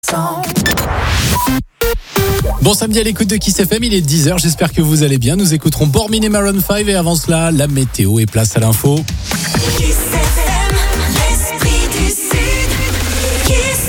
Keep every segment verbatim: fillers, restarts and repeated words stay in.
Bon samedi à l'écoute de Kiss F M, il est dix heures, j'espère que vous allez bien. Nous écouterons Bormin et Maroon cinq et avant cela, la météo et place à l'info. Kiss F M, l'esprit du Sud. Kiss.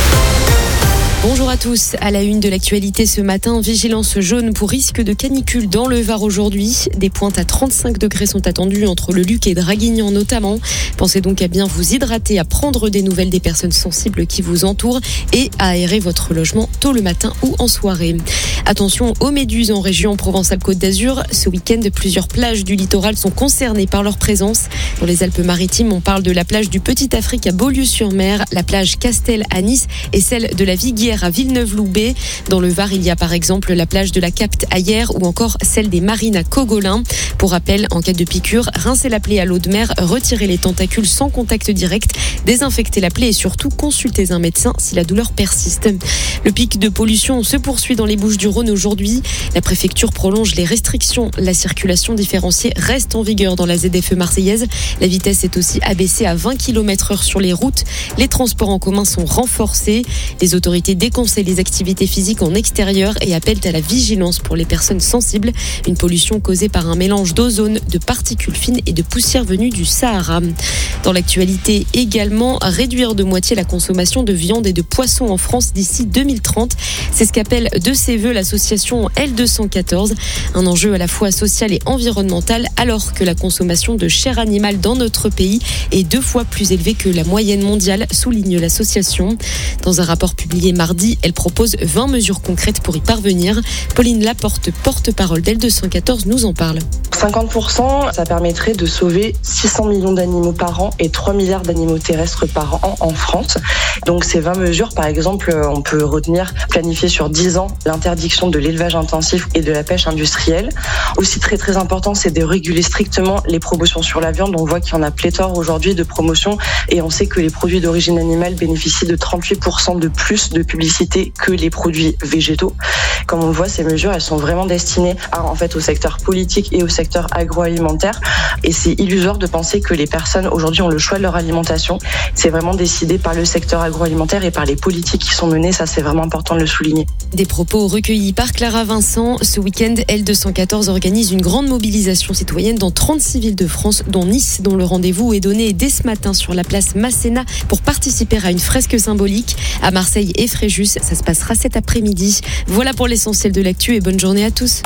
Bonjour à tous. À la une de l'actualité ce matin, vigilance jaune pour risque de canicule dans le Var aujourd'hui. Des pointes à trente-cinq degrés sont attendues entre le Luc et Draguignan notamment. Pensez donc à bien vous hydrater, à prendre des nouvelles des personnes sensibles qui vous entourent et à aérer votre logement tôt le matin ou en soirée. Attention aux méduses en région Provence-Alpes-Côte d'Azur. Ce week-end, plusieurs plages du littoral sont concernées par leur présence. Dans les Alpes-Maritimes, on parle de la plage du Petit Afrique à Beaulieu-sur-Mer, la plage Castel à Nice et celle de la Viguière à Villeneuve-Loubet. Dans le Var, il y a par exemple la plage de la Capte à Hyères ou encore celle des Marines à Cogolin. Pour rappel, en cas de piqûre, rincez la plaie à l'eau de mer, retirez les tentacules sans contact direct, désinfectez la plaie et surtout consultez un médecin si la douleur persiste. Le pic de pollution se poursuit dans les Bouches-du-Rhône aujourd'hui. La préfecture prolonge les restrictions. La circulation différenciée reste en vigueur dans la Z F E marseillaise. La vitesse est aussi abaissée à vingt kilomètres heure sur les routes. Les transports en commun sont renforcés. Les autorités déconseillent les activités physiques en extérieur et appellent à la vigilance pour les personnes sensibles. Une pollution causée par un mélange d'ozone, de particules fines et de poussière venues du Sahara. Dans l'actualité également, réduire de moitié la consommation de viande et de poisson en France d'ici deux mille trente. C'est ce qu'appelle de ses voeux l'association L deux cent quatorze. Un enjeu à la fois social et environnemental alors que la consommation de chair animale dans notre pays est deux fois plus élevée que la moyenne mondiale, souligne l'association. Dans un rapport publié mardi, elle propose vingt mesures concrètes pour y parvenir. Pauline Laporte, porte-parole d'L deux cent quatorze, nous en parle. cinquante pour cent, ça permettrait de sauver six cents millions d'animaux par an et trois milliards d'animaux terrestres par an en France. Donc ces vingt mesures, par exemple, on peut retenir, planifier sur dix ans l'interdiction de l'élevage intensif et de la pêche industrielle. Aussi très très important, c'est de réguler strictement les promotions sur la viande. On voit qu'il y en a pléthore aujourd'hui de promotions et on sait que les produits d'origine animale bénéficient de trente-huit pour cent de plus de publicité que les produits végétaux. Comme on le voit, ces mesures, elles sont vraiment destinées à, en fait, au secteur politique et au secteur agroalimentaire. Et c'est illusoire de penser que les personnes aujourd'hui ont le choix de leur alimentation. C'est vraiment décidé par le secteur agroalimentaire et par les politiques qui sont menées. Ça, c'est vraiment important de le souligner. Des propos recueillis par Clara Vincent. Ce week-end, L deux cent quatorze organise une grande mobilisation citoyenne dans trente-six villes de France, dont Nice, dont le rendez-vous est donné dès ce matin sur la place Masséna pour participer à une fresque symbolique. À Marseille et Fréjus, ça se passera cet après-midi. Voilà pour l'essentiel de l'actu et bonne journée à tous.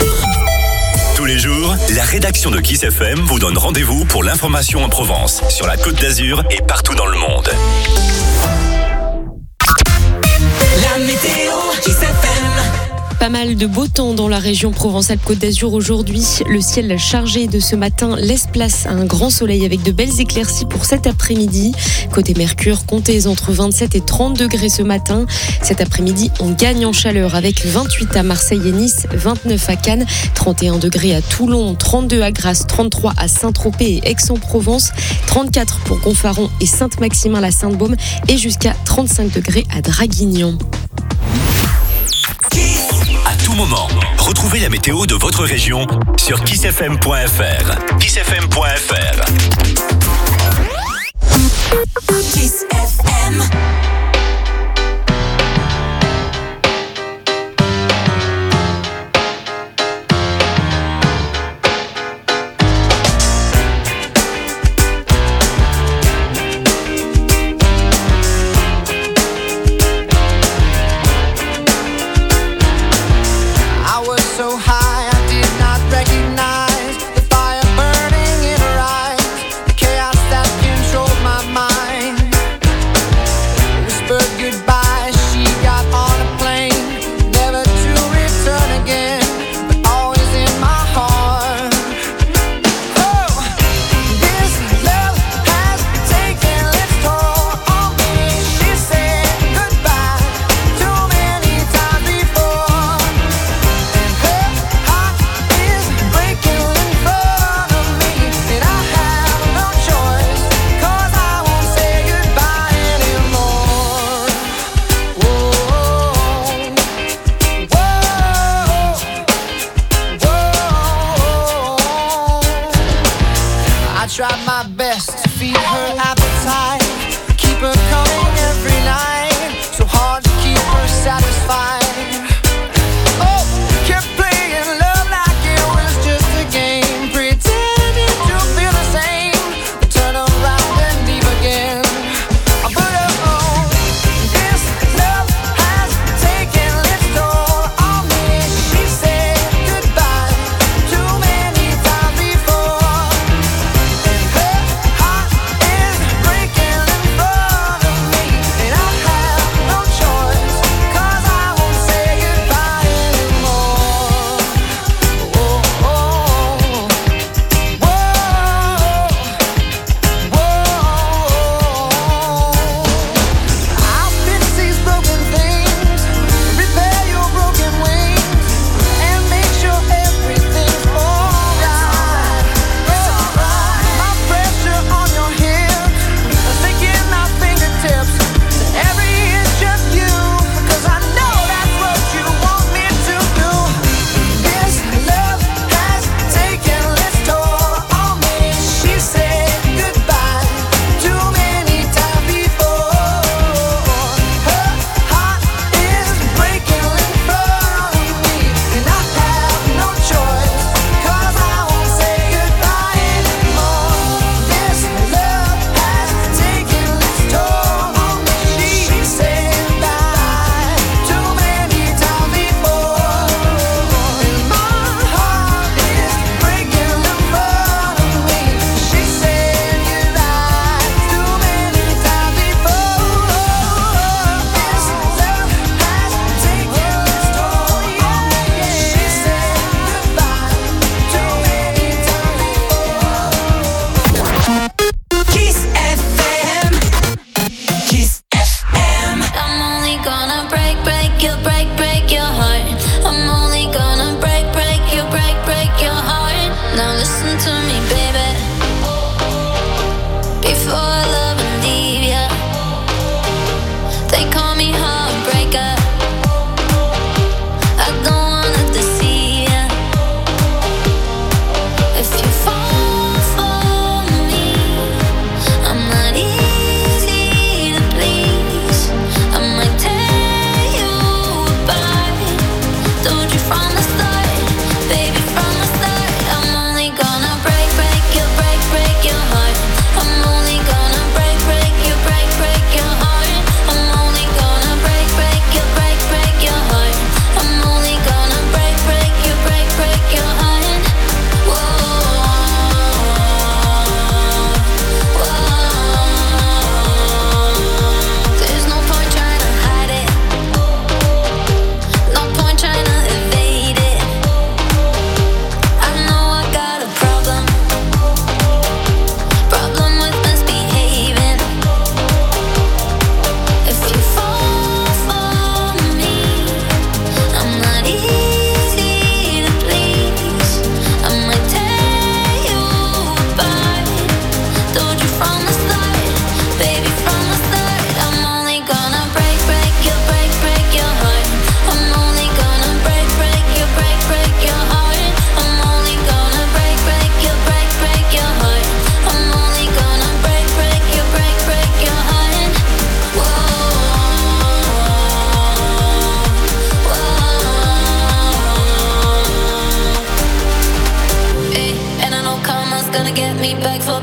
Tous les jours, la rédaction de Kiss F M vous donne rendez-vous pour l'information en Provence, sur la Côte d'Azur et partout dans le monde. La météo, Kiss F M. Pas mal de beau temps dans la région Provence-Alpes-Côte d'Azur aujourd'hui. Le ciel chargé de ce matin laisse place à un grand soleil avec de belles éclaircies pour cet après-midi. Côté Mercure, comptez entre vingt-sept et trente degrés ce matin. Cet après-midi, on gagne en chaleur avec vingt-huit à Marseille et Nice, vingt-neuf à Cannes, trente et un degrés à Toulon, trente-deux à Grasse, trente-trois à Saint-Tropez et Aix-en-Provence, trente-quatre pour Gonfaron et Sainte-Maximin-la-Sainte-Baume et jusqu'à trente-cinq degrés à Draguignan. À tout moment, retrouvez la météo de votre région sur kiss f m point f r. kiss f m point f r. Kiss F M. Chaos that controlled my mind.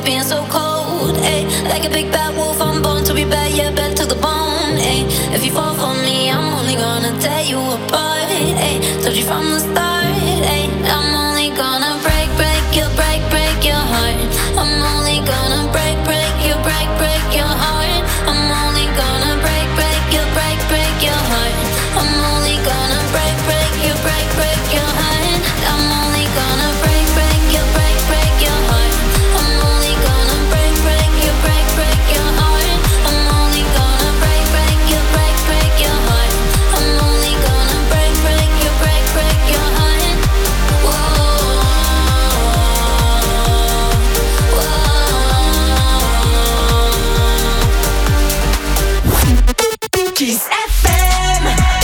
being so cold. Ay, like a big bad wolf, I'm born to be bad, yeah, bad to the bone. Ay, if you fall for me, I'm only gonna tear you apart. Ay, told you from the start. Ay, I'm only gonna break, break you, break, break your heart. I'm only gonna break, break you, break, break your heart. I'm only gonna break, break you, break, break your heart. I'm only gonna break, break you, break, break your heart. I'm only gonna break, break you, break, break your heart. I'm only gonna break, break you, break, break your heart. I'm only gonna break, break you, break, break your heart. I'm only gonna break, break you, break, break your heart. Whoa, whoa. Kiss F M.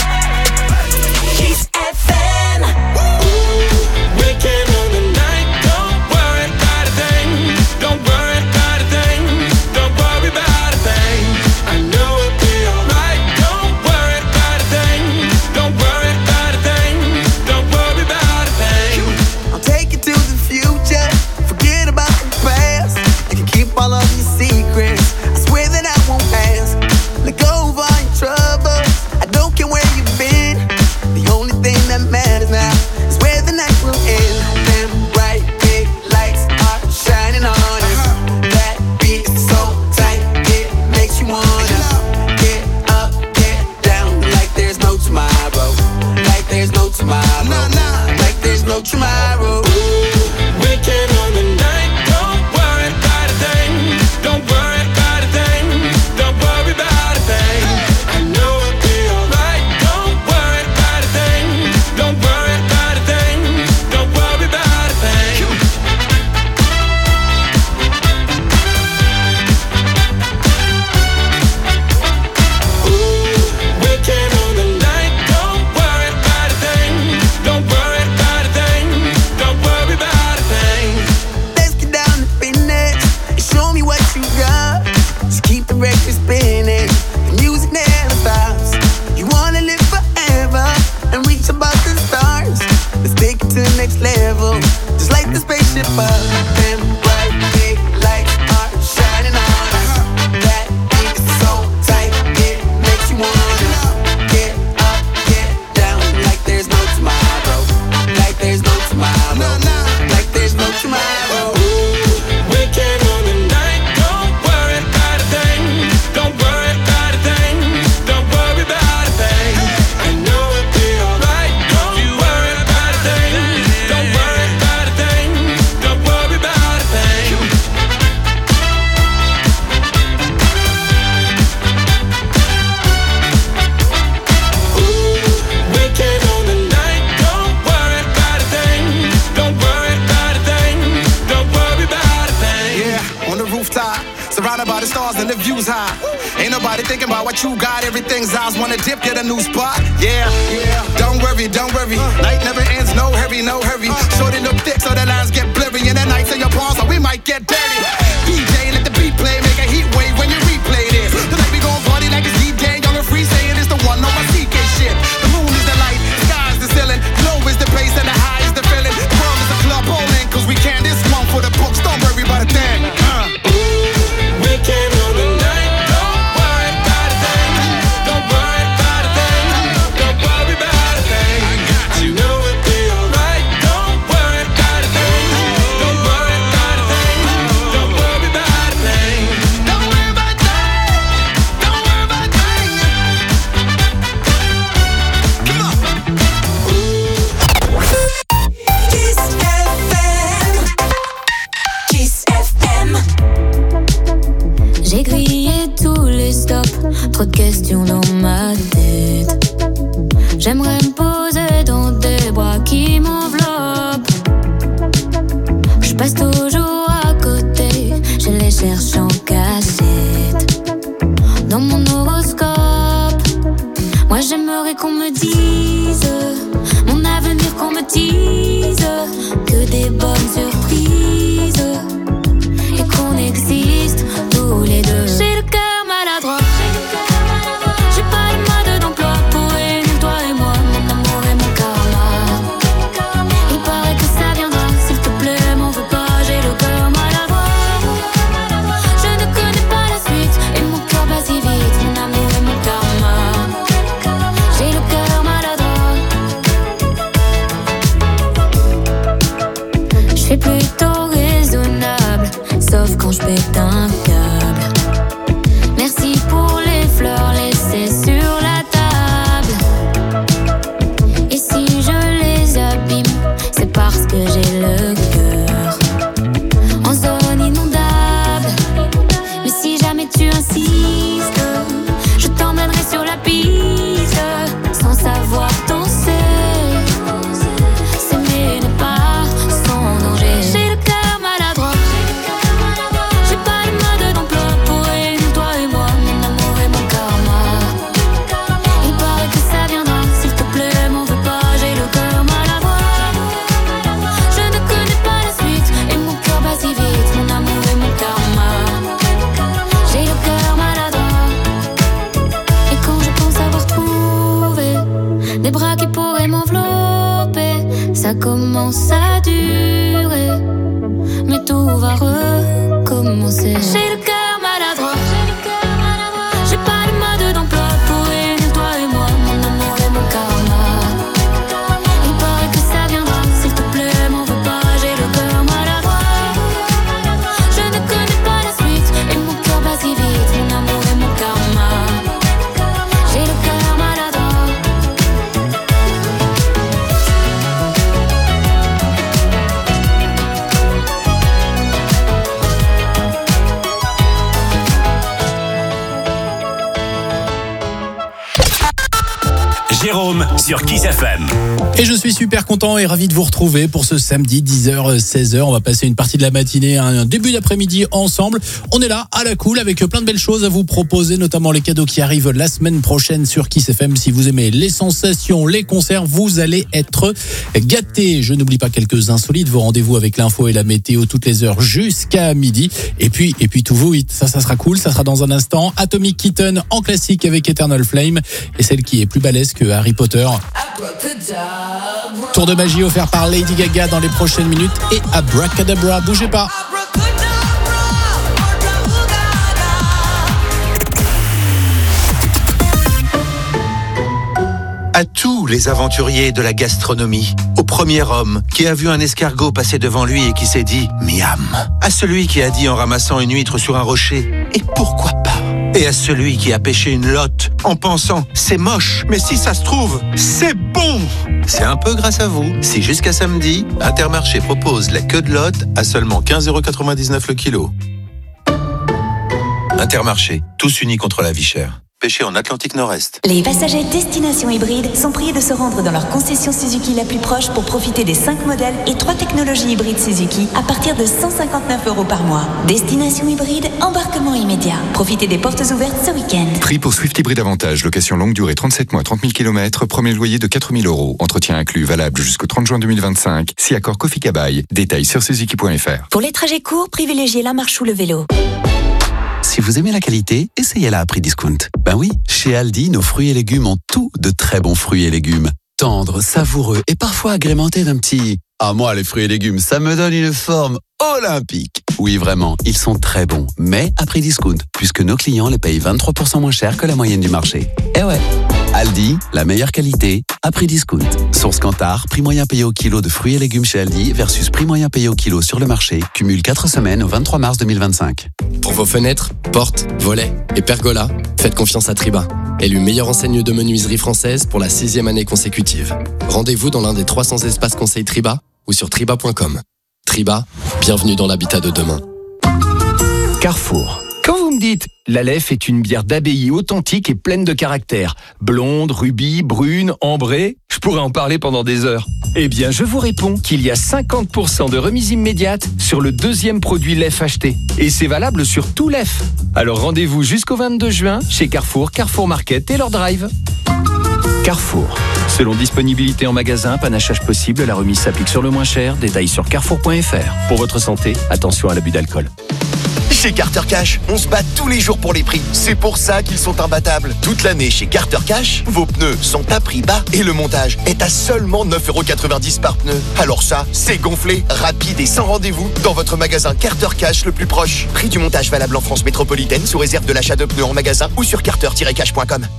Kiss F M. Weekend on the night, don't worry about a thing. Don't worry about a thing. Don't worry about a thing. I know it'll be alright. Don't worry about a thing. Don't worry about a thing. Don't worry about a thing. I'll take you to the future. Forget about the past. You can keep all of your secrets. I swear that I won't ask. Let go of all your troubles. I don't care where you've been. The only thing that matters now is where the night will end. Them bright big lights are shining on us. That beat is so tight, it makes you wanna get up, get down like there's no tomorrow. Like there's no tomorrow. Like there's no tomorrow. Weekend on the night, don't worry about a thing. Don't worry about a thing. Don't worry about a thing. I know it'll be alright. Don't worry about a thing. Don't worry about a thing. Don't worry about a thing. Weekend on the night, don't worry about a thing. Don't worry about a thing. Don't worry about a thing. Let's get down to business and show me what you got. Just keep the record spinning. The music never stops. You wanna live forever and reach above the stars. Let's take it to the next level. Just like the spaceship up. Them bright big lights are shining on us. That beat is so tight, it makes you wanna get up, get down like there's no tomorrow. Like there's no tomorrow. Like there's no tomorrow. Weekend on the night, don't worry about a thing. Don't worry about a thing. Don't worry about a thing. I know it'll be alright. Don't worry about a thing. Don't worry about a thing. Don't worry about a thing. Weekend on the night, don't worry about a thing. Don't worry about a thing. Don't worry about a thing. Yeah, on the rooftop, surrounded by the stars and the views high. Ain't nobody thinking about what you got. Everything's ours. Wanna dip, get a new spot. Yeah, yeah. Don't worry, don't worry. Night never ends. No hurry, no hurry. Short and look thick, so the lines get blurry. And the nights in your palms, so we might get dirty. D J, let the beat play, make a heat wave when you replay this. Tonight we gon' party like it's D J. Young and free, saying it's the one. No my C K shit. The moon is the light, the sky is the ceiling. Low is the bass and the high is the feeling. The world is a club bowling, cause we can. This one for the books. Don't worry about a thing. Uh. Weekend on the night, don't worry about a thing. Don't worry about a thing. Don't worry about a thing. I know it'll be alright. Don't worry about a thing. Don't worry about a thing. Don't worry about a thing. Don't worry about a thing. Don't worry about a thing. Come on. Kiss F M. Kiss F M. J'ai grillé tous les stops, trop de questions dans ma tête. J'aimerais me poser dans des bras qui m'enveloppent. Je passe toujours à côté, je les cherche en cachette. Dans mon horoscope, moi j'aimerais qu'on me dise mon avenir, qu'on me dise que des bonnes surprises et qu'on existe tous les deux. J'ai le cœur maladroit, j'ai pas de mode d'emploi pour réunir toi et moi, mon amour et mon karma. Il paraît que ça viendra, s'il te plaît, m'en veux pas, j'ai le cœur maladroit. des bras qui pourraient m'envelopper. Ça commence à durer, mais tout va recommencer. J'ai le cœur maladroit, j'ai pas de mode d'emploi pour réunir toi et moi, mon amour et mon karma. Il paraît que ça viendra, s'il te plaît, m'en veux pas. J'ai le cœur maladroit, je ne connais pas la suite et mon cœur bat si vite, mon amour et mon karma. J'ai le cœur maladroit. Jérôme sur Kiss F M. Et je suis super content et ravi de vous retrouver pour ce samedi dix heures seize heures. On va passer une partie de la matinée, un début d'après-midi ensemble. On est là à la cool avec plein de belles choses à vous proposer, notamment les cadeaux qui arrivent la semaine prochaine sur Kiss F M. Si vous aimez les sensations, les concerts, vous allez être gâtés. Je n'oublie pas quelques insolites, vos rendez-vous avec l'info et la météo toutes les heures jusqu'à midi. Et puis, et puis tous vos hits, ça, ça sera cool. Ça sera dans un instant. Atomic Kitten en classique avec Eternal Flame et celle qui est plus balèze que Harry Potter. Tour de magie offert par Lady Gaga dans les prochaines minutes et Abracadabra, bougez pas. À tous les aventuriers de la gastronomie, au premier homme qui a vu un escargot passer devant lui et qui s'est dit « miam », à celui qui a dit en ramassant une huître sur un rocher « et pourquoi pas ?» et à celui qui a pêché une lotte en pensant « c'est moche, mais si ça se trouve, c'est bon !» C'est un peu grâce à vous si jusqu'à samedi, Intermarché propose la queue de lotte à seulement quinze euros quatre-vingt-dix-neuf le kilo. Intermarché, tous unis contre la vie chère. Pêché en Atlantique Nord-Est. Les passagers destination hybride sont priés de se rendre dans leur concession Suzuki la plus proche pour profiter des cinq modèles et trois technologies hybrides Suzuki à partir de cent cinquante-neuf euros par mois. Destination hybride, embarquement immédiat. Profitez des portes ouvertes ce week-end. Prix pour Swift Hybride Avantage, location longue durée trente-sept mois, trente mille kilomètres, premier loyer de quatre mille euros. Entretien inclus, valable jusqu'au trente juin deux mille vingt-cinq. Si accord Kofi Kabaï. Détails sur suzuki point f r. Pour les trajets courts, privilégiez la marche ou le vélo. Si vous aimez la qualité, essayez-la à prix discount. Ben oui, chez Aldi, nos fruits et légumes ont tout de très bons fruits et légumes. Tendres, savoureux et parfois agrémentés d'un petit « Ah moi, les fruits et légumes, ça me donne une forme olympique !» Oui, vraiment, ils sont très bons, mais à prix discount, puisque nos clients les payent vingt-trois pour cent moins cher que la moyenne du marché. Eh ouais, Aldi, la meilleure qualité, à prix discount. Source Kantar, prix moyen payé au kilo de fruits et légumes chez Aldi versus prix moyen payé au kilo sur le marché, cumule quatre semaines au vingt-trois mars deux mille vingt-cinq. Pour vos fenêtres, portes, volets et pergolas, faites confiance à Triba, élu meilleure enseigne de menuiserie française pour la sixième année consécutive. Rendez-vous dans l'un des trois cents espaces conseils Triba ou sur triba point com. Triba, bienvenue dans l'habitat de demain. Carrefour. Quand vous me dites « La Leffe est une bière d'abbaye authentique et pleine de caractère, blonde, rubis, brune, ambrée », je pourrais en parler pendant des heures. Eh bien, je vous réponds qu'il y a cinquante pour cent de remise immédiate sur le deuxième produit Leffe acheté. Et c'est valable sur tout Leffe. Alors rendez-vous jusqu'au vingt-deux juin chez Carrefour, Carrefour Market et leur drive. Carrefour. Selon disponibilité en magasin, panachage possible, la remise s'applique sur le moins cher. Détails sur carrefour point f r. Pour votre santé, attention à l'abus d'alcool. Chez Carter Cash, on se bat tous les jours pour les prix. C'est pour ça qu'ils sont imbattables. Toute l'année chez Carter Cash, vos pneus sont à prix bas et le montage est à seulement neuf euros quatre-vingt-dix par pneu. Alors ça, c'est gonflé, rapide et sans rendez-vous dans votre magasin Carter Cash le plus proche. Prix du montage valable en France métropolitaine sous réserve de l'achat de pneus en magasin ou sur carter tiret cash point com.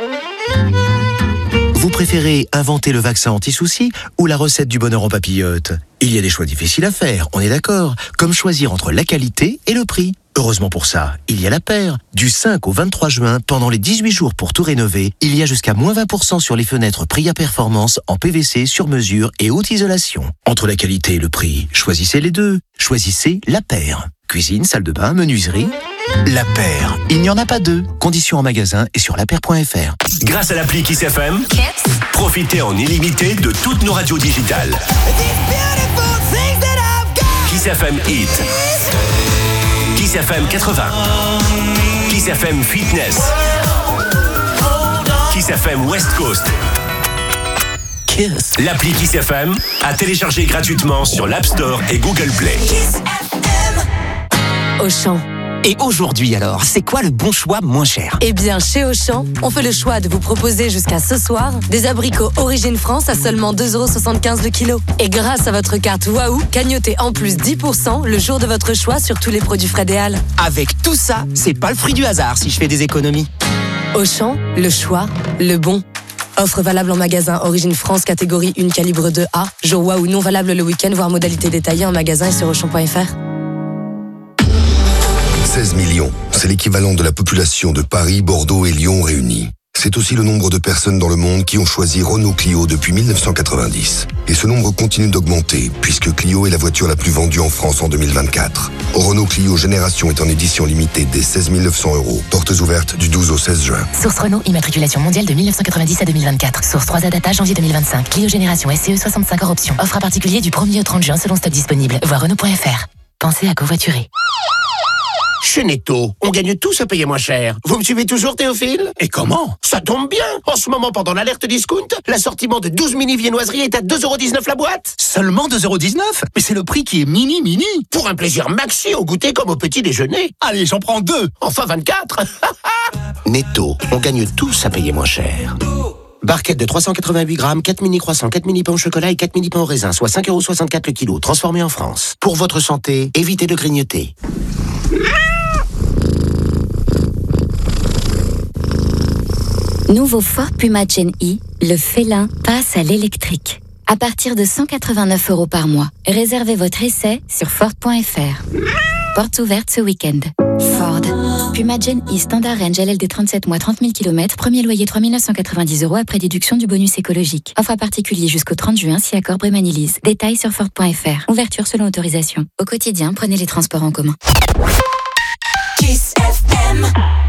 Vous préférez inventer le vaccin anti-soucis ou la recette du bonheur en papillote? Il y a des choix difficiles à faire, on est d'accord, comme choisir entre la qualité et le prix. Heureusement pour ça, il y a la paire. Du cinq au vingt-trois juin, pendant les dix-huit jours pour tout rénover, il y a jusqu'à moins vingt pour cent sur les fenêtres Pria Performance en P V C sur mesure et haute isolation. Entre la qualité et le prix, choisissez les deux. Choisissez la paire. Cuisine, salle de bain, menuiserie. La paire. Il n'y en a pas deux. Conditions en magasin et sur la paire point f r. Grâce à l'appli Kiss F M, profitez en illimité de toutes nos radios digitales. Kiss F M Hit, Kiss F M quatre-vingts, Kiss F M Fitness, Kiss F M West Coast. Kiss. L'appli Kiss F M à télécharger gratuitement sur l'App Store et Google Play. Auchan. Et aujourd'hui alors, c'est quoi le bon choix moins cher? Eh bien, chez Auchan, on fait le choix de vous proposer jusqu'à ce soir des abricots Origine France à seulement deux euros soixante-quinze le kilo. Et grâce à votre carte Waouh, cagnotez en plus dix pour cent le jour de votre choix sur tous les produits Frédéal. Avec tout ça, c'est pas le fruit du hasard si je fais des économies. Auchan, le choix, le bon. Offre valable en magasin Origine France catégorie un calibre deux A. Jour Waouh non valable le week-end, voire modalité détaillée en magasin et sur auchan point f r. seize millions, c'est l'équivalent de la population de Paris, Bordeaux et Lyon réunis. C'est aussi le nombre de personnes dans le monde qui ont choisi Renault Clio depuis mille neuf cent quatre-vingt-dix. Et ce nombre continue d'augmenter, puisque Clio est la voiture la plus vendue en France en deux mille vingt-quatre. Renault Clio Génération est en édition limitée dès seize mille neuf cents euros. Portes ouvertes du douze au seize juin. Source Renault, immatriculation mondiale de mille neuf cent quatre-vingt-dix à deux mille vingt-quatre. Source trois A Data, janvier deux mille vingt-cinq. Clio Génération S C E soixante-cinq hors option. Offre à particulier du premier au trente juin selon stock disponible. Voir Renault point f r. Pensez à covoiturer. Chez Netto, on gagne tous à payer moins cher. Vous me suivez toujours, Théophile? Et comment? Ça tombe bien. En ce moment, pendant l'alerte discount, l'assortiment de douze mini viennoiseries est à deux euros dix-neuf la boîte. Seulement deux euros dix-neuf? Mais c'est le prix qui est mini mini. Pour un plaisir maxi au goûter comme au petit déjeuner. Allez, j'en prends deux. Enfin vingt-quatre. Netto, on gagne tous à payer moins cher. Barquette de trois cent quatre-vingt-huit grammes, quatre mini croissants, quatre mini pains au chocolat et quatre mini pains au raisin, soit cinq euros soixante-quatre le kilo, transformé en France. Pour votre santé, évitez de grignoter. Nouveau Ford Puma Gen E, le félin passe à l'électrique. À partir de cent quatre-vingt-neuf euros par mois. Réservez votre essai sur Ford point f r. Portes ouvertes ce week-end. Ford. Puma Gen E Standard Range L L D trente-sept mois, trente mille kilomètres. Premier loyer trois mille neuf cent quatre-vingt-dix euros après déduction du bonus écologique. Offre à particulier jusqu'au trente juin si accord Brémanilise. Détails sur Ford point f r. Ouverture selon autorisation. Au quotidien, prenez les transports en commun. Kiss F M.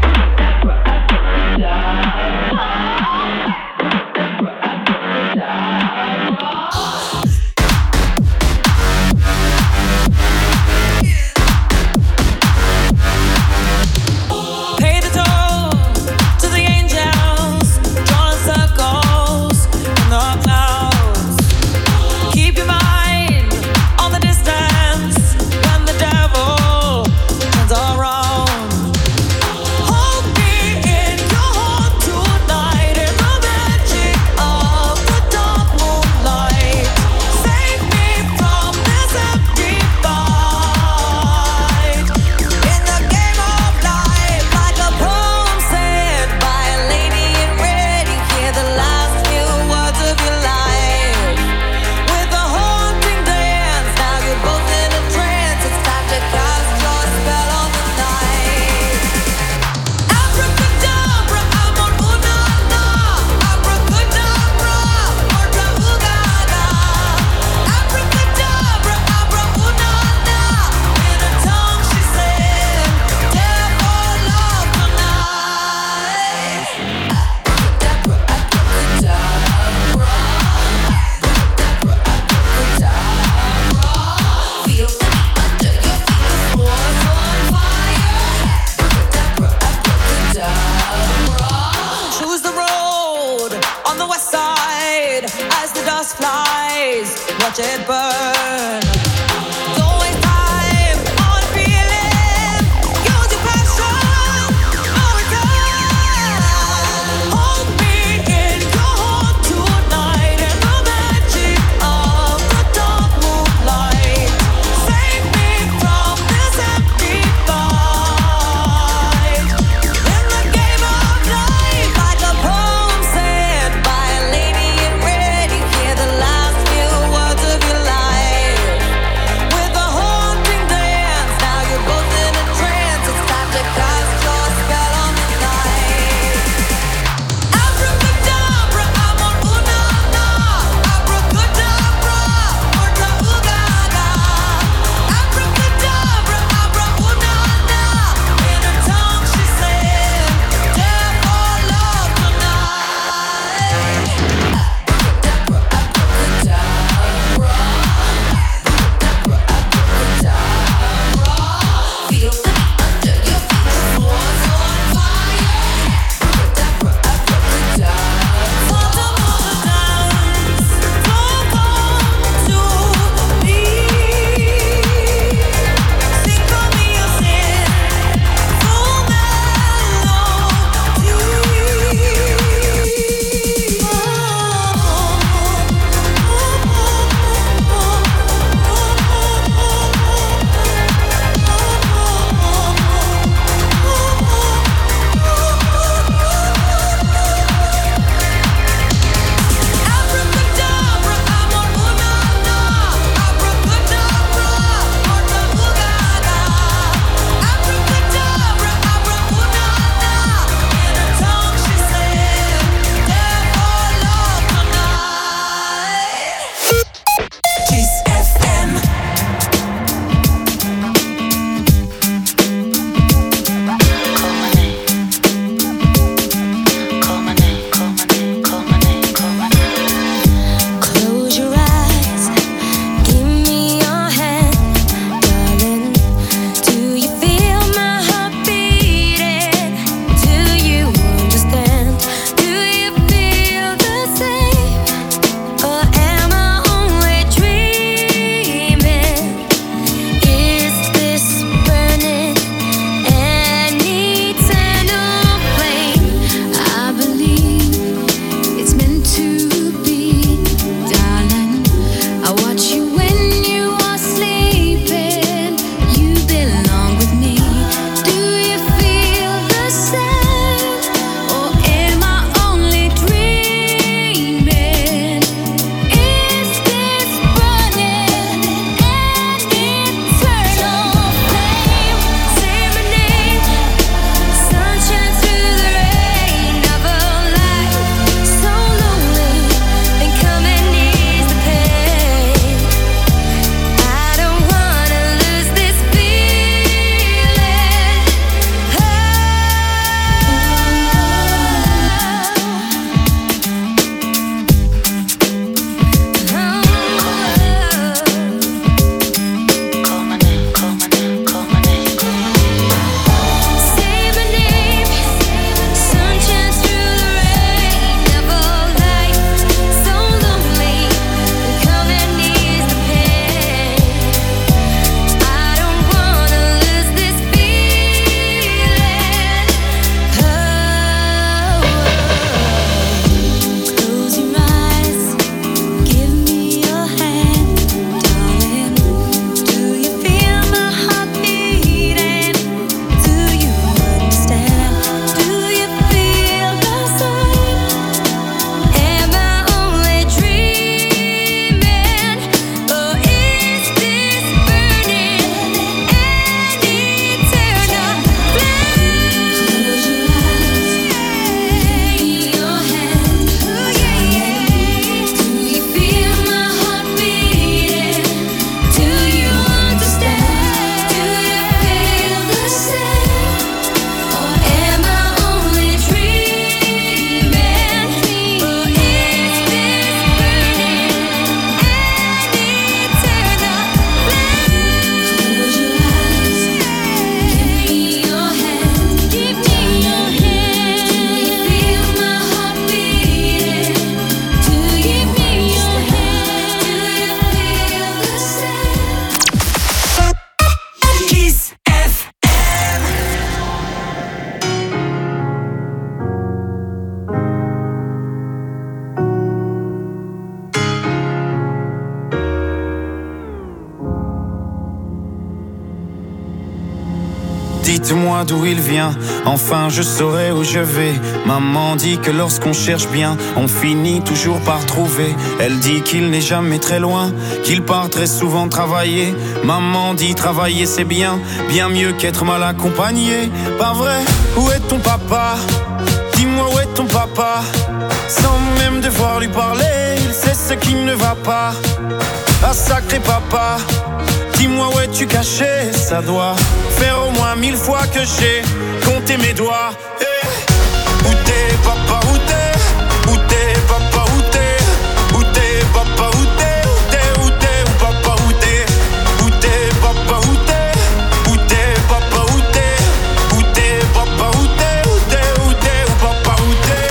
Watch it burn. dites-moi d'où il vient, enfin je saurai où je vais. Maman dit que lorsqu'on cherche bien, on finit toujours par trouver. Elle dit qu'il n'est jamais très loin, qu'il part très souvent travailler. Maman dit travailler c'est bien, bien mieux qu'être mal accompagné. Pas vrai, où est ton papa? Dis-moi où est ton papa? Sans même devoir lui parler, il sait ce qui ne va pas. Ah sacré papa, dis-moi où es-tu caché? Ça doit faire au moins mille fois que j'ai compté mes doigts. Hey. Où t'es papa, où t'es? Où t'es papa, où t'es? Où t'es papa, où t'es? Où t'es, où t'es, où papa, où t'es? Où t'es papa, où t'es? Où t'es papa, où t'es? Où t'es papa, où t'es? Où t'es, où t'es, où papa, où t'es?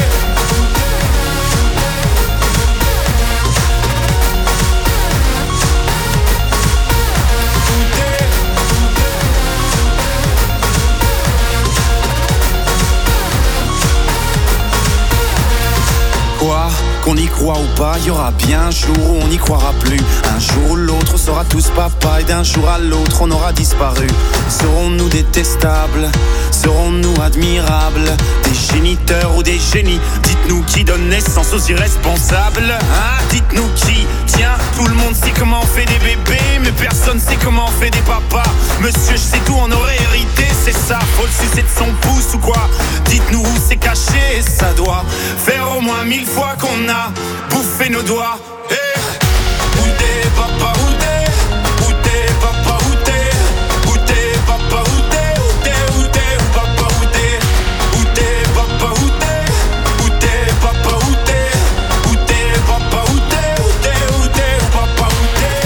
Quoi? Qu'on y croit ou pas, y aura bien un jour où on n'y croira plus. Un jour ou l'autre, on sera tous papa, et d'un jour à l'autre, on aura disparu. Serons-nous détestables? Serons-nous admirables? Des géniteurs ou des génies? Dites-nous qui donne naissance aux irresponsables. Hein? Dites-nous qui? Tiens, tout le monde sait comment on fait des bébés, mais personne sait comment on fait des papas. Monsieur, je sais tout, on aurait hérité, c'est ça. Faut le sucer de son pouce ou quoi? Dites-nous où c'est caché, ça doit faire au moins mille fois qu'on a bouffé nos doigts. Hey. Où t'es papa, où t'es? Où t'es papa, où t'es? Où t'es papa, où t'es? Où t'es, où t'es, où papa, où t'es? Où t'es papa, où t'es? Où t'es papa, où t'es? Où t'es papa, où t'es? Où t'es, où t'es, où papa, où t'es?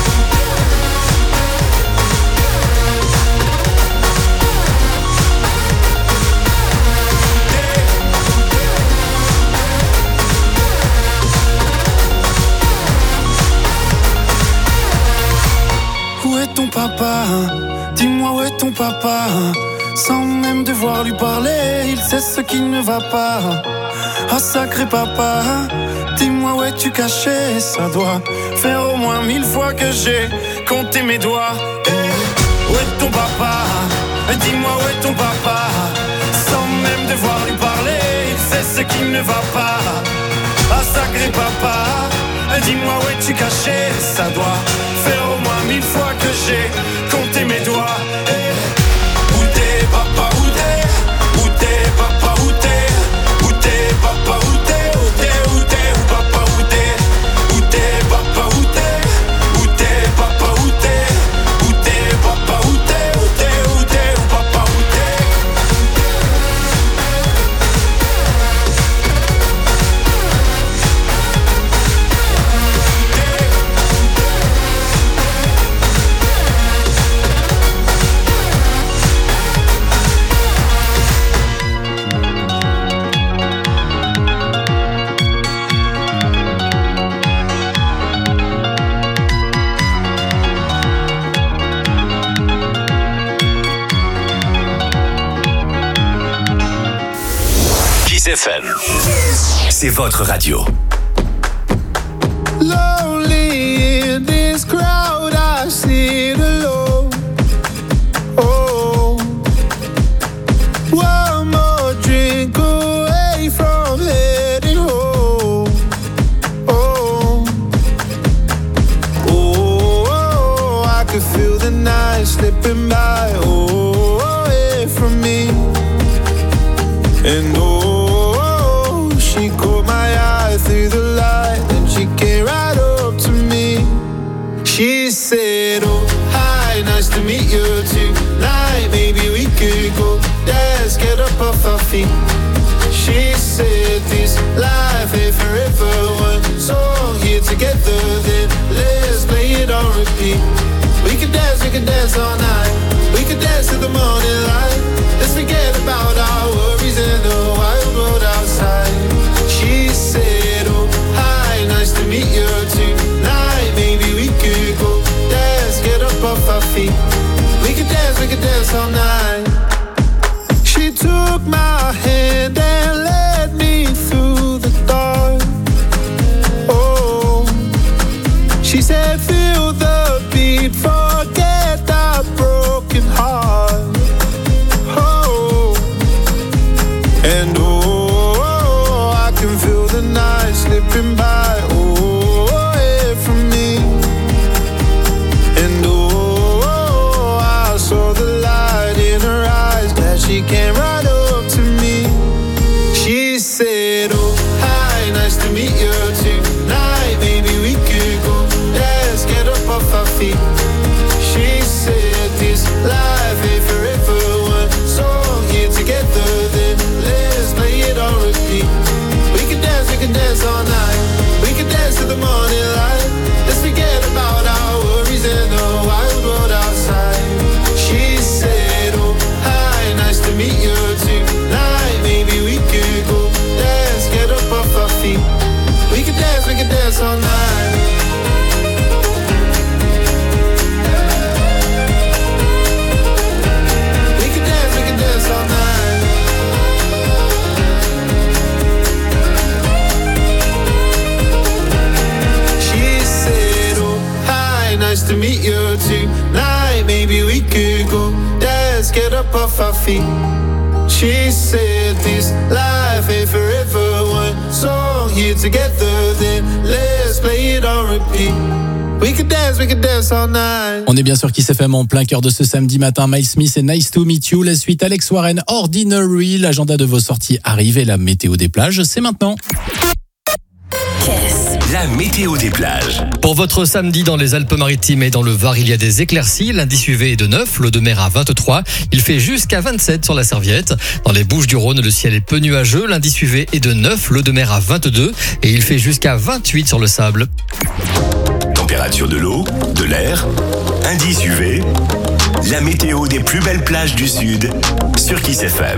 Où est ton papa? Dis-moi où est ton papa? Sans même devoir lui parler, il sait ce qui ne va pas. Ah sacré papa, dis-moi où es-tu caché? Ça doit faire au moins mille fois que j'ai compté mes doigts. Hey. Où est ton papa? Dis-moi où est ton papa? Sans même devoir lui parler, il sait ce qui ne va pas. Ah sacré papa, dis-moi où es-tu caché? Ça doit faire au moins mille fois que j'ai compté mes doigts. Hey. Où t'es papa, où t'es? Où t'es papa, où t'es? Où t'es papa, où t'es? Où t'es, où t'es, où papa, où t'es? Où t'es papa, où t'es? Où t'es papa, où t'es? Où t'es papa, où t'es? Où t'es, où t'es, où papa, où t'es? Kiss F M. C'est votre radio. Lonely in this crowd, I sit alone. Oh, one more drink away from heading home. Oh, oh, oh, I could feel the night slipping by. Oh, away from me. And oh, she caught my eye through the light, and she came right up to me. She said, oh, hi, We could dance to the morning light. Let's forget about our worries in the wild world outside. She said, oh, hi, nice to meet you tonight. Maybe we could go dance, get up off our feet. We could dance, we could dance all night. We could dance, we could dance all night. She said, oh, hi, nice to meet you tonight. Maybe we could go dance, get up off our feet. She said this life ain't forever. One song here together, then let's play it on repeat. We could dance, we could dance all night. On est bien sûr Kiss F M en plein cœur de ce samedi matin. Miles Smith et Nice to Meet You. La suite Alex Warren, Ordinary. L'agenda de vos sorties arrive et la météo des plages, c'est maintenant. La météo des plages. Pour votre samedi dans les Alpes-Maritimes et dans le Var, il y a des éclaircies. L'indice U V est de neuf, l'eau de mer à vingt-trois. Il fait jusqu'à vingt-sept sur la Serviette. Dans les Bouches-du-Rhône, le ciel est peu nuageux. L'indice U V est de neuf, l'eau de mer à vingt-deux. Et il fait jusqu'à vingt-huit sur le sable. Température de l'eau, de l'air, indice U V. La météo des plus belles plages du Sud sur Kiss F M.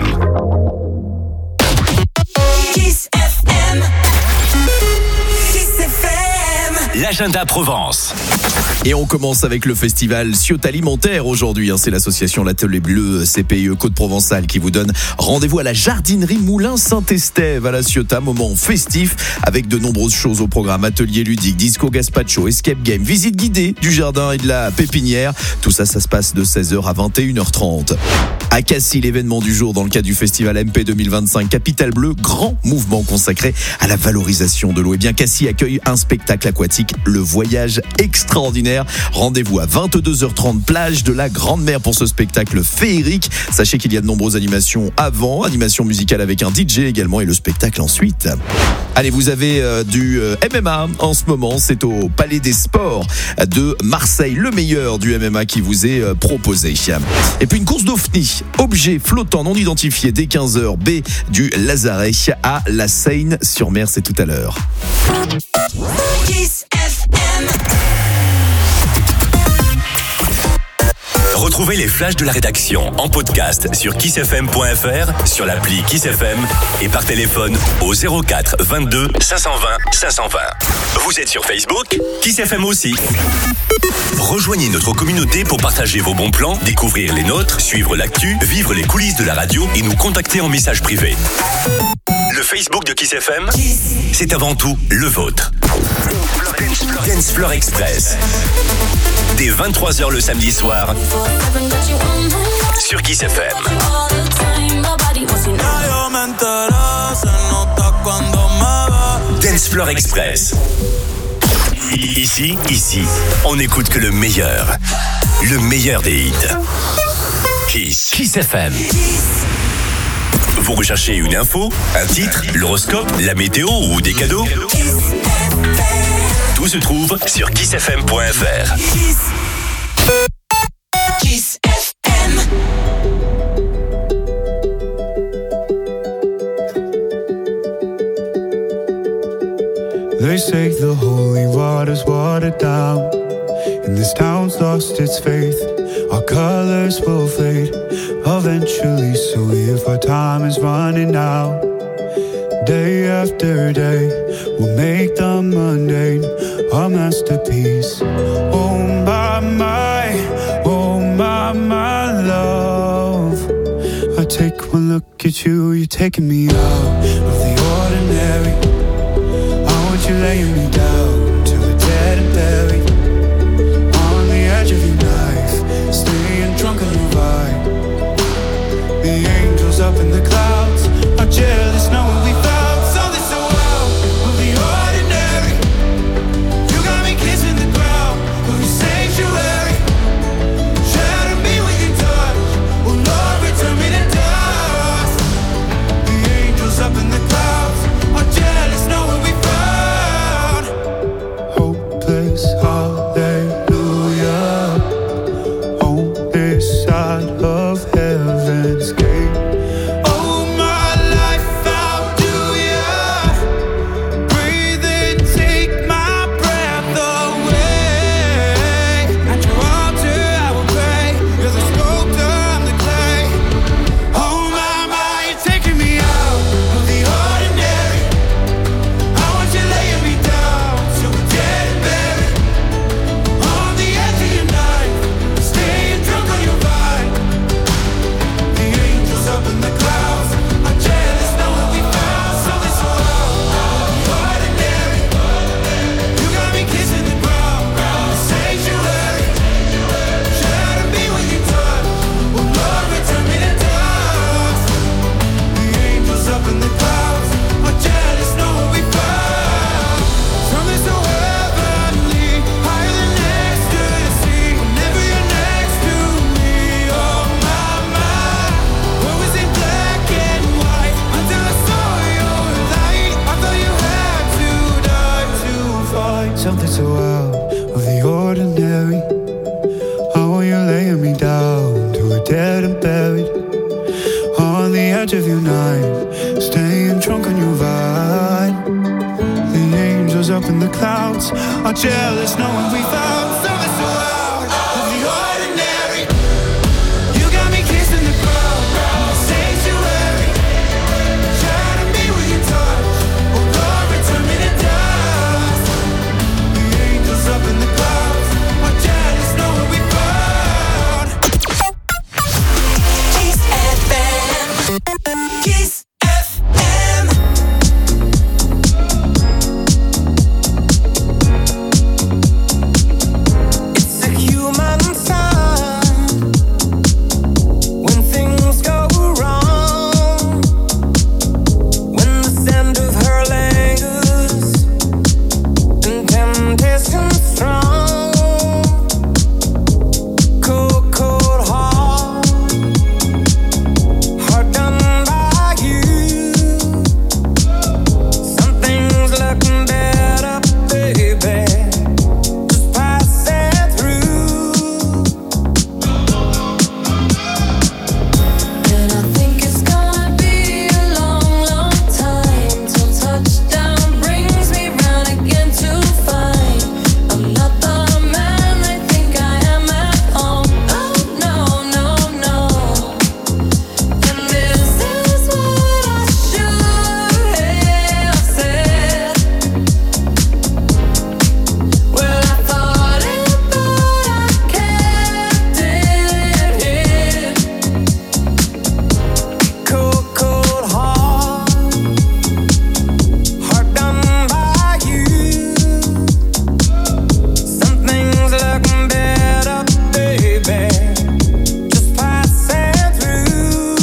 Kiss F M. Kiss F M. L'agenda Provence. Et on commence avec le festival Ciotat Alimentaire aujourd'hui. C'est l'association L'Atelier Bleu C P I E Côte Provençale qui vous donne rendez-vous à la jardinerie Moulin Saint-Estève à la Ciotat. Moment festif avec de nombreuses choses au programme. Atelier ludique, disco gazpacho, escape game, visite guidée du jardin et de la pépinière. Tout ça, ça se passe de seize heures à vingt et une heures trente. À Cassis, l'événement du jour dans le cadre du festival M P deux mille vingt-cinq Capitale Bleue, grand mouvement consacré à la valorisation de l'eau. Et bien Cassis accueille un spectacle aquatique, le voyage extraordinaire. Rendez-vous à vingt-deux heures trente, plage de la Grande Mer pour ce spectacle féerique. Sachez qu'il y a de nombreuses animations avant, animation musicale avec un D J également et le spectacle ensuite. Allez, vous avez euh, du euh, M M A en ce moment, c'est au Palais des Sports de Marseille, le meilleur du M M A qui vous est euh, proposé. Et puis une course d'OVNI, objet flottant non identifié dès quinze heures, baie du Lazaret à la Seine-sur-Mer, c'est tout à l'heure. Kiss F M. Retrouvez les flashs de la rédaction en podcast sur kiss f m point f r, sur l'appli Kiss F M et par téléphone au zéro quatre vingt-deux cinq cent vingt cinq cent vingt. Vous êtes sur Facebook? Kiss F M aussi. Rejoignez notre communauté pour partager vos bons plans, découvrir les nôtres, suivre l'actu, vivre les coulisses de la radio et nous contacter en message privé. Le Facebook de Kiss F M, c'est avant tout le vôtre. Dance Floor Express. Dès vingt-trois heures le samedi soir sur Kiss F M. Dance Floor Express. Ici, ici, on n'écoute que le meilleur. Le meilleur des hits. Kiss. Kiss F M. Vous recherchez une info, un titre, l'horoscope, la météo ou des cadeaux? Tout se trouve sur kiss f m point f r. Kiss F M. They say the holy water's watered down, and this town's lost its faith. Our colors will fade eventually, so if our time is running out, day after day, we'll make the mundane our masterpiece. Oh my, my, oh my, my love. I take one look at you, you're taking me out of the ordinary. I want you laying me down to a dead and buried, on the edge of your knife, staying drunk on your vibe. The angels up in the clouds are jealous knowing we found something so out of the ordinary. You got me kissing the ground of your sanctuary. Shatter me with your touch, oh Lord, return me to dust. The angels up in the clouds are jealous knowing we found something so out of the ordinary. How are you laying me down to a dead and buried on the edge of your night, staying drunk on your vibe. The angels up in the clouds are jealous knowing we found something so out of the ordinary. You got me kissing the ground, sanctuary, trying to be with your touch. Oh Lord, return me to dust. The angels up in the clouds are jealous knowing we found. Kiss F M. Kiss F M. It's a human sign when things go wrong, when the scent of her lingers and temptation strong. Cold, cold heart, heart done by you. Something's looking better, baby. Just pass it through. And I think it's gonna be a long, long time till touchdown brings me round again to find I'm not the man they think I am at home. Oh no, no, no. And this is what I should have said. Well, I thought it, but I kept it hid. Cold, cold heart, heart done by you. Something's looking better, baby. Just pass it through.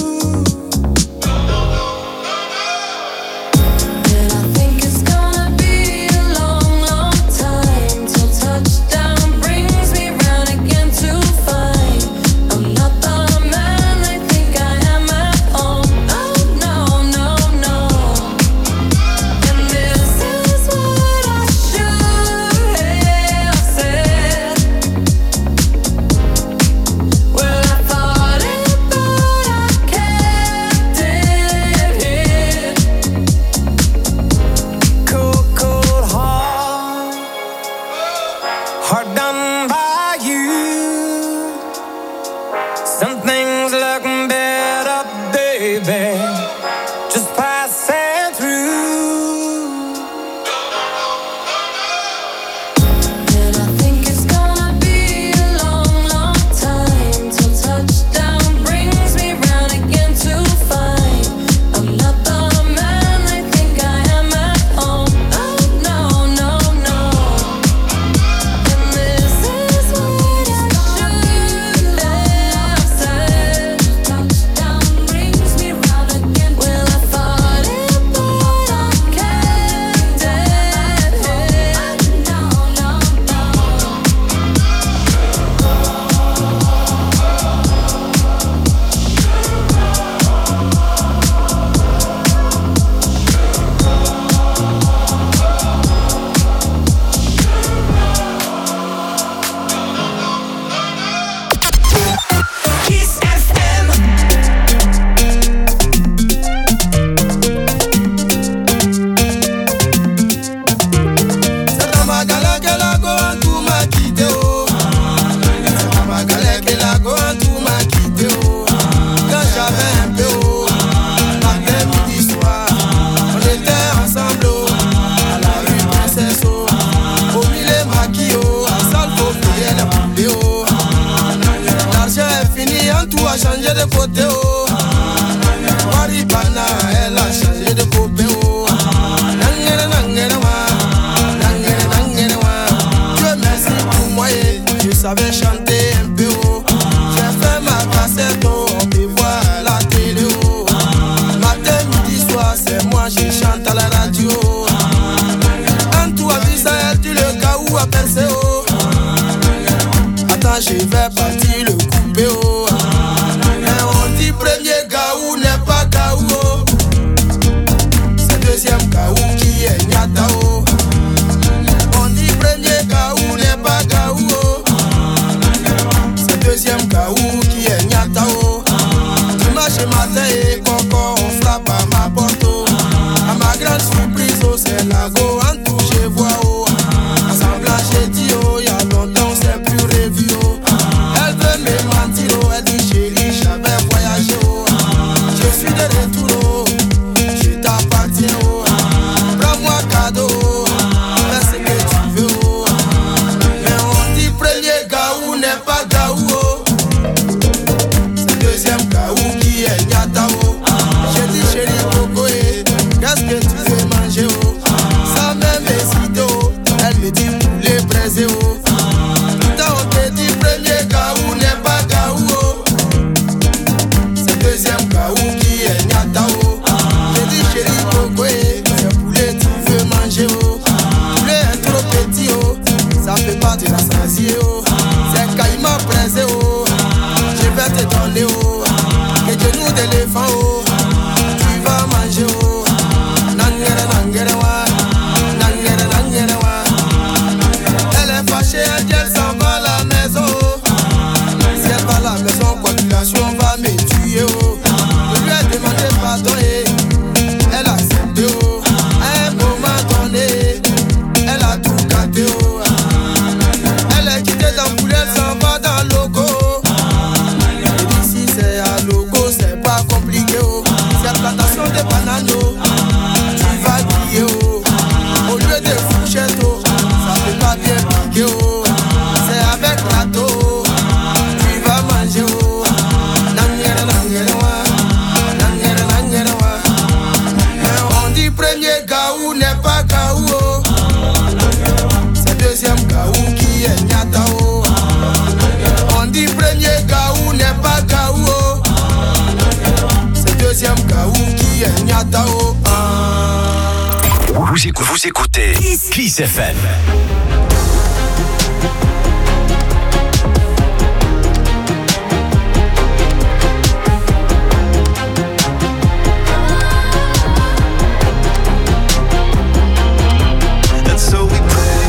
And I think it's gonna be a long, long time till touchdown brings me round again to find I'm not the man they think I am at home. Oh no, no, no. And this is what I should have said. Well, I thought it, but I kept it hid. Cold, cold heart, heart done by you. Something's looking better, baby. Just pass it through. And I think it's gonna be a long, long time till touchdown brings me round again to find I'm not the man they think I am at home. Oh no, no, no. And this is what I should have said. Touchdown brings me round again. Well, I thought it, but I kept it hid. No, no, no. Kiss F M. Quand j'avais un peu haut, matin, midi, soir, on était ensemble oh, à la rue Princesse oh, au milieu maquillot, à salle faut payer la poupée oh. L'argent est fini, en tout a changé de côté oh. Maribana, elle a changé de copain oh. Nangere, nangere, wa. Nangere, nangere, wa. Dieu merci pour moi, eh. Je savais chanter un peu oh. J'ai fait ma cassette oh, on me voit à la télé oh. Matin, midi, soir, c'est moi, je chante à la radio. En tout à Israël, tu le cas où à penser oh. Attends, je vais partir le couper oh. Et on dit premier gaou n'est pas gaou oh. C'est deuxième gaou qui est nyata oh. On dit premier draguer, oh. C'est avec Rato, tu vas manger, oh. Nangere, nangere, ouais. Nangere, nangere, ouais. On dit premier gaou n'est pas gaou, oh. C'est deuxième gaou qui est nyata, oh. On dit premier gaou n'est pas gaou, oh. C'est deuxième gaou qui est nyata, oh. Vous écoutez, vous écoutez Kiss F M. And so we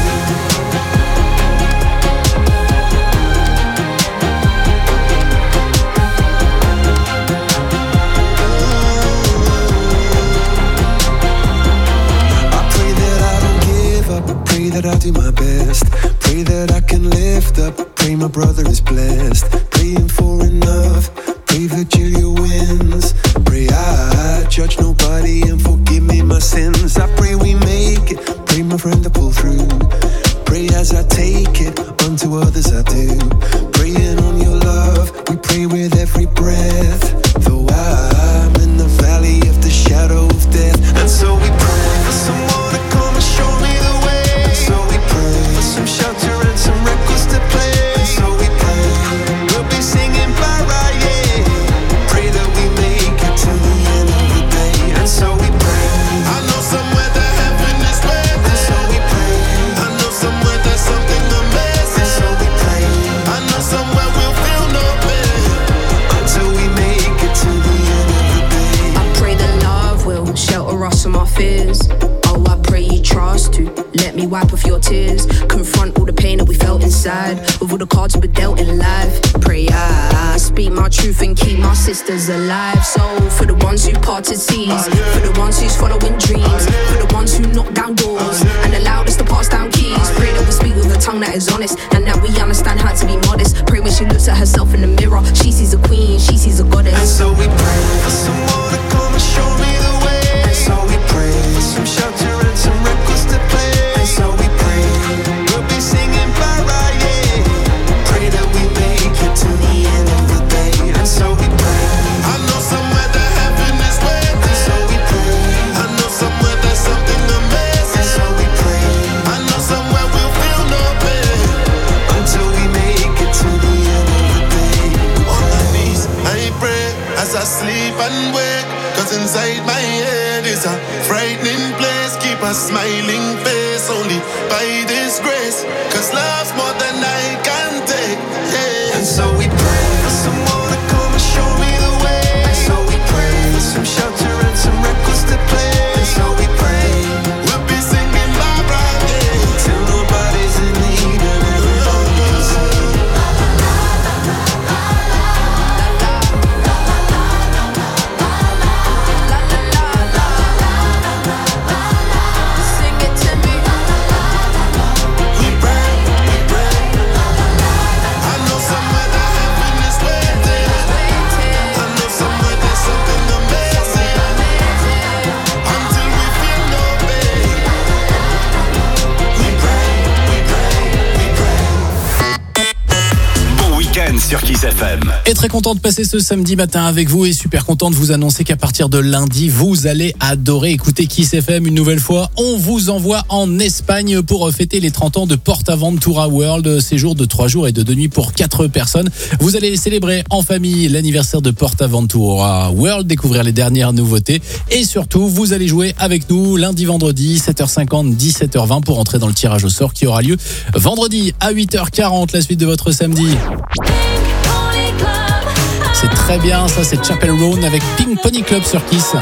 pray that I'll do my best. Pray that I can lift up. Pray my brother is blessed. Praying for enough. Pray Virgilia wins. Pray I judge nobody and forgive me my sins. I pray we make it. Pray my friend to pull through. Pray as I take it. Unto others I do. Praying on your love. We pray with every breath. Though I'm in the valley of the shadow of death. And so we pray for someone to come and show me the way. So we pray for some shelter and some records to play. So we pray we'll be singing para, yeah. Pray that we make it to the end of the day. And so we pray. I know somewhere that heaven is waiting. And so we pray. I know somewhere there's something amazing. And so we pray. I know somewhere we'll feel no pain until we make it to the end of the day. I pray that love will shelter us from our fears. Oh, I pray you trust to let me wipe off your tears. Confront all the pain that we felt inside, with all the cards we were dealt in life. Pray I, I speak my truth and keep my sisters alive. So for the ones who parted seas, for the ones who's following dreams, for the ones who knock down doors and allowed us to pass down keys. Pray that we speak with a tongue that is honest and that we understand how to be modest. Pray when she looks at herself in the mirror, she sees a queen, she sees a goddess. And so we pray for someone to come and show me the way. And so we pray for some shelter and some records to play. And so we pray we'll be singing para, yeah. Pray that we make it to the end of the day. And so we pray. I know somewhere that heaven is waiting. And so we pray. I know somewhere there's something amazing. And so we pray. I know somewhere we'll feel no pain until we make it to the end of the day. On my knees I pray as I sleep and wake. Cause inside my head is a frightening place. Keep a smiling face only by this grace. Cause love's more than I can take, yeah. And so we pray for someone to come and show me the way. And so we pray for some shelter and some records to play. And so we pray we'll be singing Barbara, yeah. till nobody's in need and everybody can sing. Sing it to me. We pray, we pray. I know somewhere that heaven is waiting. I know somewhere there's something amazing. Until we feel no pain. We pray, we pray, we pray. Bon week-end sur Kiss F M. Et très content de passer ce samedi matin avec vous et super content de vous annoncer qu'à partir de lundi, vous allez adorer écouter Kiss F M une nouvelle fois. On vous envoie en Espagne pour fêter les trente ans de PortAventura World. Séjour de trois jours et de deux nuits pour quatre personnes. Vous allez célébrer en famille l'anniversaire de PortAventura World, découvrir les dernières nouveautés et surtout, vous allez jouer avec nous lundi, vendredi, sept heures cinquante, dix-sept heures vingt pour entrer dans le tirage au sort qui aura lieu vendredi à huit heures quarante, la suite de votre samedi. C'est très bien, ça c'est Chapel Roan avec Pink Pony Club sur Kiss.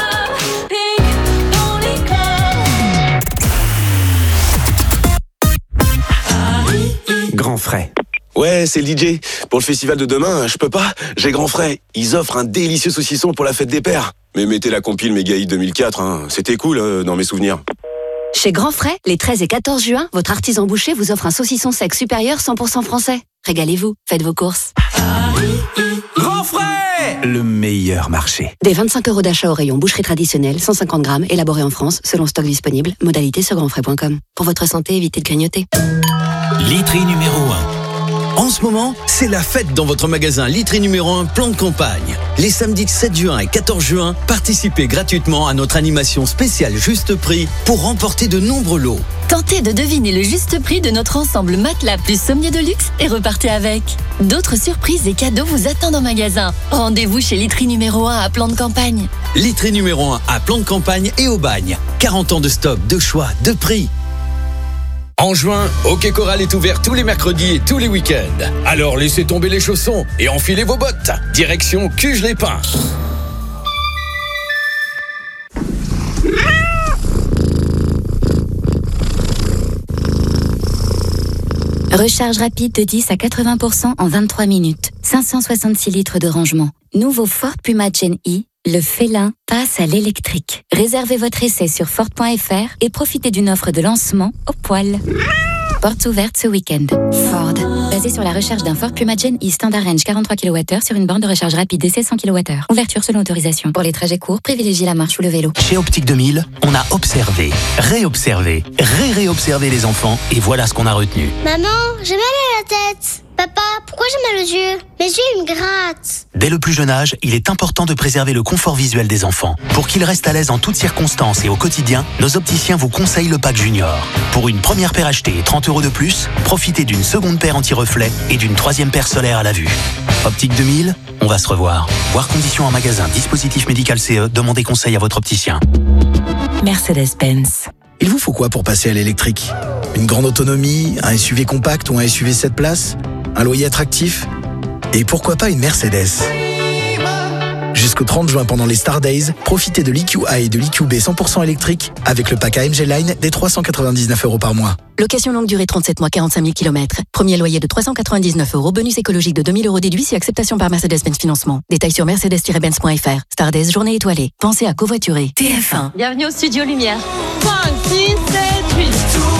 Grand frais. Ouais, c'est le D J. Pour le festival de demain, je peux pas. J'ai grand frais. Ils offrent un délicieux saucisson pour la fête des pères. Mais mettez la compile Méga Hit deux mille quatre, hein. C'était cool euh, dans mes souvenirs. Chez Grand Frais, les treize et quatorze juin, votre artisan boucher vous offre un saucisson sec supérieur cent pour cent français. Régalez-vous, faites vos courses. Grand frais, le meilleur marché. Des vingt-cinq euros d'achat au rayon boucherie traditionnelle, cent cinquante grammes, élaboré en France, selon stock disponible. Modalité sur grandfrais point com. Pour votre santé, évitez de grignoter. Literie numéro un. En ce moment, c'est la fête dans votre magasin Literie numéro un plan de campagne. Les samedis sept juin et quatorze juin, participez gratuitement à notre animation spéciale Juste Prix pour remporter de nombreux lots. Tentez de deviner le juste prix de notre ensemble matelas plus sommier de luxe et repartez avec. D'autres surprises et cadeaux vous attendent en magasin. Rendez-vous chez Literie numéro un à plan de campagne. Literie numéro un à plan de campagne et au bagne. quarante ans de stock, de choix, de prix. En juin, Hockey Coral est ouvert tous les mercredis et tous les week-ends. Alors laissez tomber les chaussons et enfilez vos bottes. Direction Cuges-les-Pins. Recharge rapide de dix à quatre-vingts pour cent en vingt-trois minutes. cinq cent soixante-six litres de rangement. Nouveau Ford Puma Gen E, le félin passe à l'électrique. Réservez votre essai sur Ford point F R et profitez d'une offre de lancement au poil. Portes ouvertes ce week-end. Ford. Basé sur la recharge d'un Ford Puma Gen E Standard Range quarante-trois kilowattheures sur une borne de recharge rapide D C cent kilowattheures. Ouverture selon autorisation. Pour les trajets courts, privilégiez la marche ou le vélo. Chez Optique deux mille, on a observé, réobservé, ré-réobservé les enfants et voilà ce qu'on a retenu. Maman, j'ai mal à la tête. Papa, pourquoi j'ai mal aux yeux? Mes yeux, ils me grattent. Dès le plus jeune âge, il est important de préserver le confort visuel des enfants. Pour qu'ils restent à l'aise en toutes circonstances et au quotidien, nos opticiens vous conseillent le pack Junior. Pour une première paire achetée et trente euros de plus, profitez d'une seconde paire anti-reflet et d'une troisième paire solaire à la vue. Optique deux mille, on va se revoir. Voir conditions en magasin, dispositif médical C E, demandez conseil à votre opticien. Mercedes-Benz. Il vous faut quoi pour passer à l'électrique? Une grande autonomie, un S U V compact ou un S U V sept places? Un loyer attractif? Et pourquoi pas une Mercedes? Jusqu'au trente juin pendant les Star Days, profitez de l'E Q A et de l'E Q B cent pour cent électrique avec le pack A M G Line des trois cent quatre-vingt-dix-neuf euros par mois. Location longue durée trente-sept mois, quarante-cinq mille kilomètres. Premier loyer de trois cent quatre-vingt-dix-neuf euros. Bonus écologique de deux mille euros déduit si acceptation par Mercedes-Benz Financement. Détails sur mercedes tiret benz point F R. Star Days, journée étoilée. Pensez à covoiturer. T F un. Bienvenue au studio Lumière. cinq, six, sept, huit.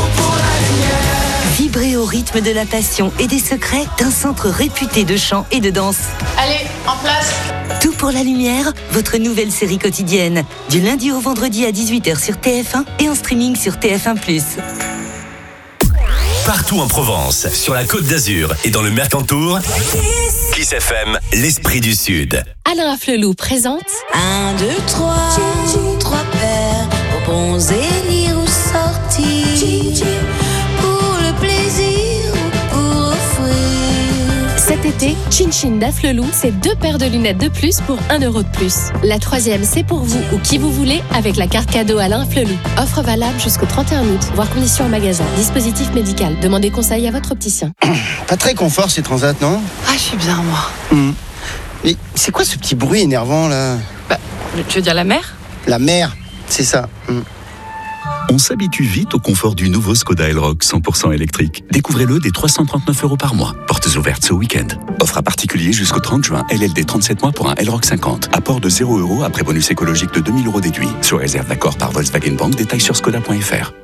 Vibrez au rythme de la passion et des secrets d'un centre réputé de chant et de danse. Allez, en place. Tout pour la lumière, votre nouvelle série quotidienne. Du lundi au vendredi à dix-huit heures sur T F un et en streaming sur T F un plus. Partout en Provence, sur la Côte d'Azur et dans le Mercantour, Kiss F M, l'esprit du Sud. Alain Afflelou présente Un, deux, trois, trois paires, bons élire ou sortir, pour le plaisir ou pour offrir. cet été, Chin Chin d'Afflelou, c'est deux paires de lunettes de plus pour un euro de plus. La troisième, c'est pour vous ou qui vous voulez avec la carte cadeau Alain Afflelou. Offre valable jusqu'au trente et un août, voire conditions en magasin. Dispositif médical. Demandez conseil à votre opticien. Pas très confort ces transats, non? Ah, je suis bien, moi. Mmh. Mais c'est quoi ce petit bruit énervant là? Bah, tu veux dire la mer? La mer, c'est ça. Mmh. On s'habitue vite au confort du nouveau Skoda Elroq cent pour cent électrique. Découvrez-le dès trois cent trente-neuf euros par mois. Portes ouvertes ce week-end. Offre à particulier jusqu'au trente juin. L L D trente-sept mois pour un Elroq cinquante. Apport de zéro euros après bonus écologique de deux mille euros déduit. Sur réserve d'accord par Volkswagen Bank. Détails sur skoda point F R.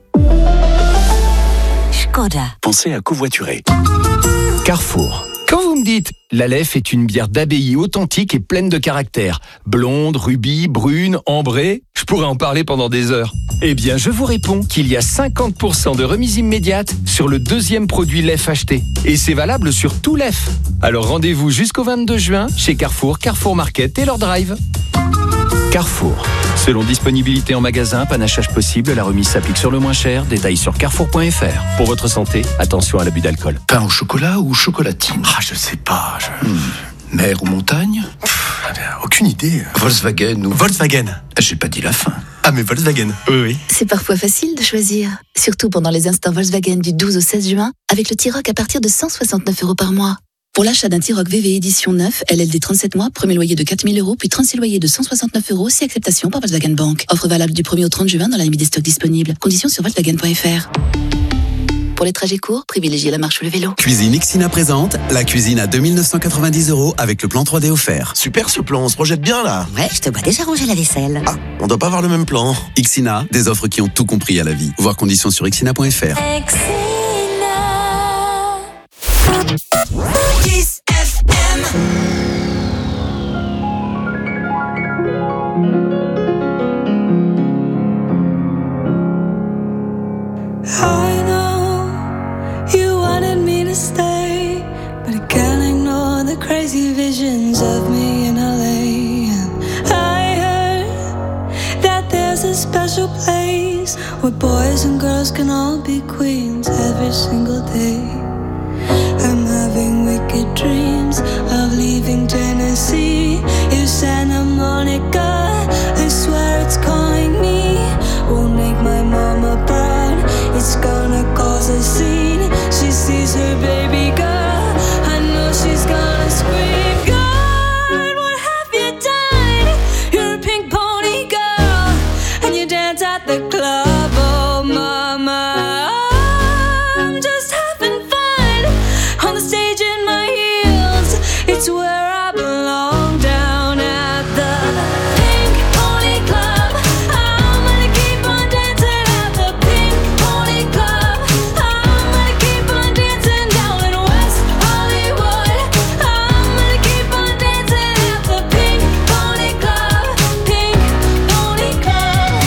Skoda. Pensez à covoiturer. Carrefour. Quand vous me dites « l'Aleph est une bière d'abbaye authentique et pleine de caractère, blonde, rubis, brune, ambrée », je pourrais en parler pendant des heures. Eh bien, je vous réponds qu'il y a cinquante pour cent de remise immédiate sur le deuxième produit Lef acheté. Et c'est valable sur tout Lef. Alors rendez-vous jusqu'au vingt-deux juin chez Carrefour, Carrefour Market et leur drive. Carrefour. Selon disponibilité en magasin, panachage possible, la remise s'applique sur le moins cher. Détails sur carrefour point F R. Pour votre santé, attention à l'abus d'alcool. Pain au chocolat ou chocolatine? Ah, je sais pas. Je... Hmm. Mer ou montagne? Pff, aucune idée. Volkswagen ou... Volkswagen. J'ai pas dit la fin. Ah, mais Volkswagen. Oui, oui. C'est parfois facile de choisir. Surtout pendant les instants Volkswagen du douze au seize juin, avec le T-Roc à partir de cent soixante-neuf euros par mois. Pour l'achat d'un T-Roc V V édition neuf, L L D trente-sept mois, premier loyer de quatre mille euros, puis trente-six loyers de cent soixante-neuf euros, si acceptation par Volkswagen Bank. Offre valable du premier au trente juin dans la limite des stocks disponibles. Conditions sur volkswagen point F R. Pour les trajets courts, privilégiez la marche ou le vélo. Cuisine Ixina présente la cuisine à deux mille neuf cent quatre-vingt-dix euros avec le plan trois D offert. Super ce plan, on se projette bien là. Ouais, je te vois déjà ranger la vaisselle. Ah, on doit pas avoir le même plan. Ixina, des offres qui ont tout compris à la vie. Voir conditions sur ixina point F R. Kiss F M. I know you girls can all be queens every single day. I'm having wicked dreams of leaving Tennessee. If Santa Monica, I swear it's calling me. Won't make my mama proud, it's gonna cause a scene. She sees her baby girl, I know she's gonna scream. God, what have you done? You're a pink pony girl, and you dance at the club. Oh mama, I'm just having fun on the stage in my heels. It's where I belong, down at the Pink Pony Club. I'm gonna keep on dancing at the Pink Pony Club. I'm gonna keep on dancing down in West Hollywood. I'm gonna keep on dancing at the Pink Pony Club. Pink Pony Club.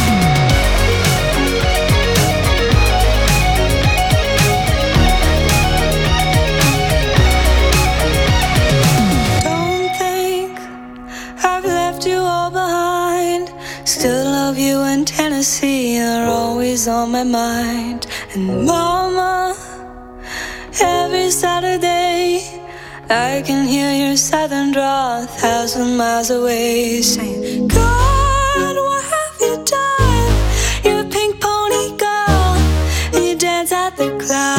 Don't think I've left you all behind. Still love you in Tennessee, you're always on my mind. And mama, every Saturday I can hear your southern drawl a thousand miles away, saying, God, what have you done? You're a pink pony girl, and you dance at the club.